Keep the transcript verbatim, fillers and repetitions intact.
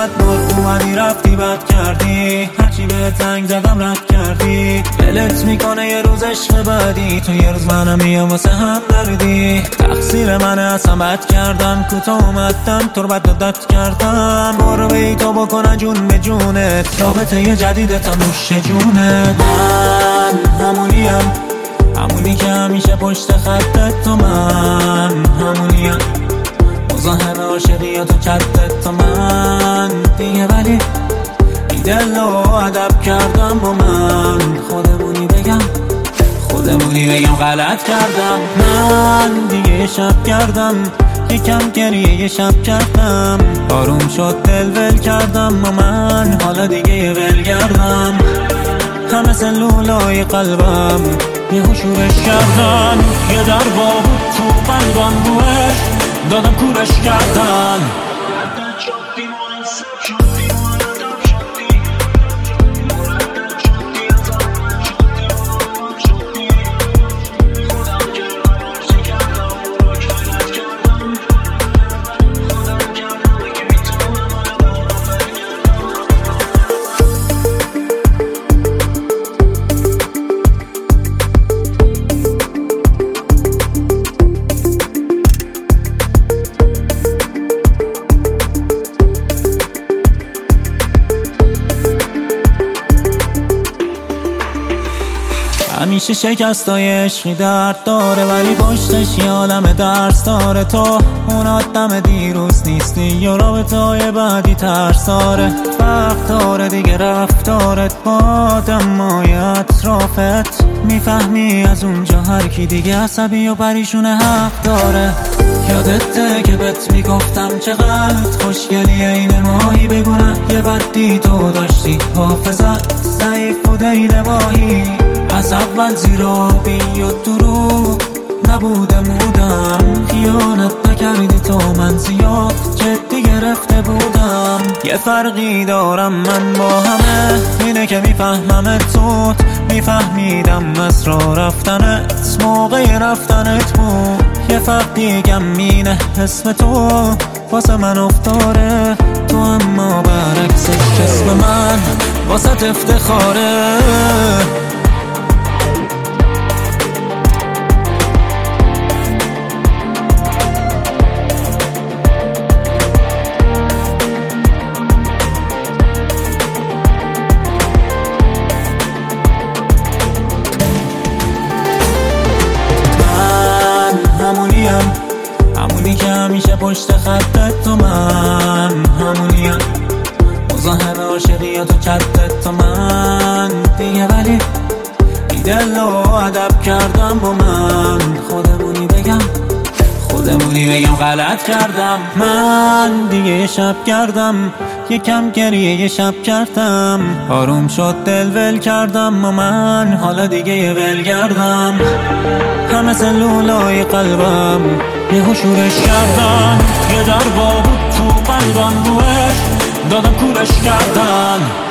صد بار اومدی رفتی بد کردی، هرچی به تنگ زدم رد کردی. دلت میکنه یه روز عشق بعدی، تو یه روز منم میام واسه هم دردی. تقصیر منه اصلا بد کردم، کوتاه اومدم تو رو بد داد کردم. برو بی تو بکنه جون به جونت، رابطه یه جدید تا نوش جونت. من همونیم، همونی که همیشه پشت خطت، تو من همونیم، مزاحم عاشقی تو چتت، تو من دیگه. ولی بی دل و ادب کردم با من، خودمونی بگم خودمونی بگم غلط کردم. من دیگه شب کردم، یکم گریه یه شب کردم. آروم شد دل ول کردم و من حالا دیگه ول کردم. همه سلولای قلبم یه شورش کردن، یه در بود تو قلبم روش دادم کورش کردن. همیشه شکستای عشقی درد داره، ولی پشتش یه عالم درس داره. تو اون آدم دیروز نیستی، یا رابطه‌های بعدی ترس داره. وقت داره دیگه رفتارت با آدمای اطرافت، میفهمی از اونجا هر کی دیگه عصبی و پریشونه حق داره. یادته که بهت میگفتم چقدر خوشگلی این ماهی، بگونه یه بدی تو داشتی، حافظت ضعیف بوده این ماهی. از اول زیرابی و دروغ نبوده مودم، خیانت نکردی تو من زیاد جدی گرفته بودم. یه فرقی دارم من با همه، اینه که میفهمم تو میفهمیدم از راه رفتنت موقع رفتنت بود. یه فرق دیگم اینه اسم تو واسه من افتاره تو، اما برعکسش اسم من واسه افتخاره. همونی که همیشه پشت خطت، تو من همونیم، مزاحم عاشقی تو چتت، تو من دیگه. ولی بی دل و ادب کردم با من، خودمونی بگم خودمونی بگم غلط کردم. من دیگه شب کردم، یکم گریه یه شب کردم. آروم شد دل ول کردم و من حالا دیگه ول کردم. همه سلولای قلبم یه شورش کردن، یه در بود تو قلبم روش دادم کورش کردن.